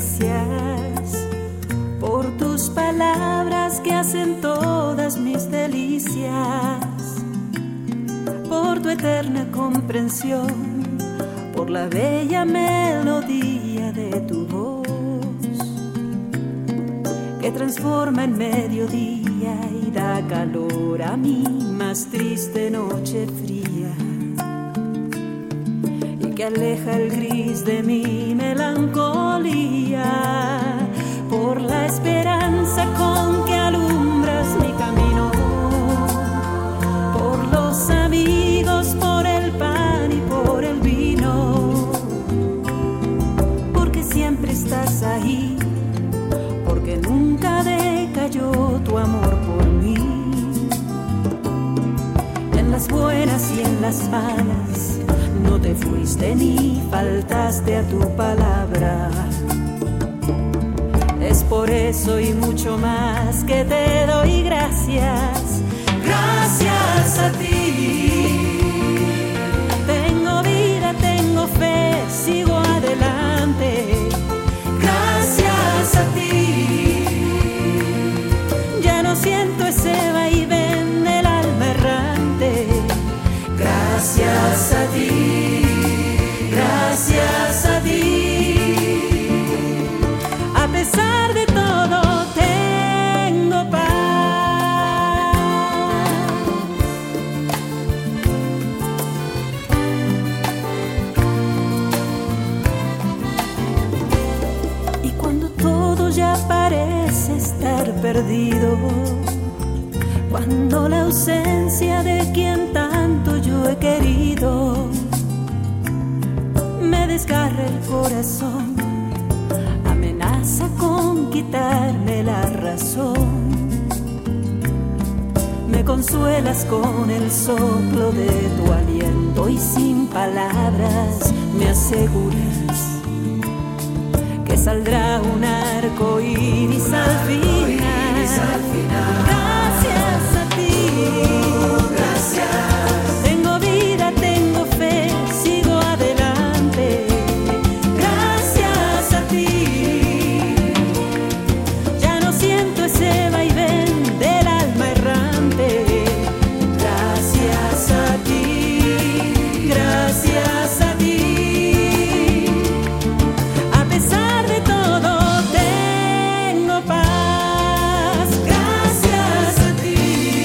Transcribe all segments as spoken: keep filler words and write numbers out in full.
caricias, por tus palabras que hacen todas mis delicias, por tu eterna comprensión, por la bella melodía de tu voz, que transforma en mediodía y da calor a mi más triste noche fría, y que aleja el gris de mi melancolía, por la esperanza con que alumbras mi camino, por los amigos, por el pan y por el vino, porque siempre estás ahí, porque nunca decayó tu amor por mí. En las buenas y en las malas no te fuiste ni faltaste a tu palabra. Es por eso y mucho más que te doy gracias, gracias a ti. Tengo vida, tengo fe, sigo adelante, gracias a ti. Ya no siento ese vaivén del alma errante, gracias a ti, gracias a ti. A pesar de todo tengo paz. Y cuando todo ya parece estar perdido, cuando la ausencia de quien tanto yo he querido me desgarra el corazón, amenaza con quitarme la razón, me consuelas con el soplo de tu aliento y sin palabras me aseguras que saldrá un arco iris al final. Gracias a ti, gracias. Tengo vida, tengo fe, sigo adelante, gracias a ti. Ya no siento ese vaivén del alma errante, gracias a ti, gracias a ti. A pesar de todo tengo paz, gracias a ti.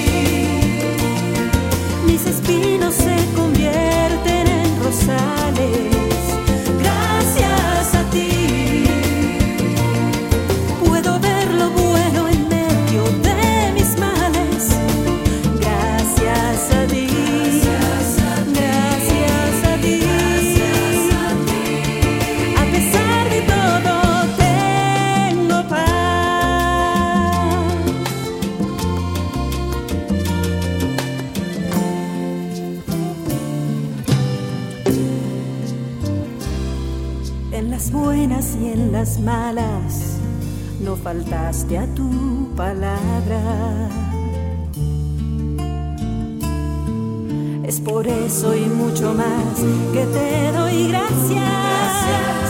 Mis espinos se convierten en rosales, gracias a ti. Puedo ver lo bueno en medio de mis males, gracias a ti, gracias a ti. A pesar de todo tengo paz. En las buenas y en las malas no faltaste a tu palabra. Es por eso y mucho más que te doy gracias.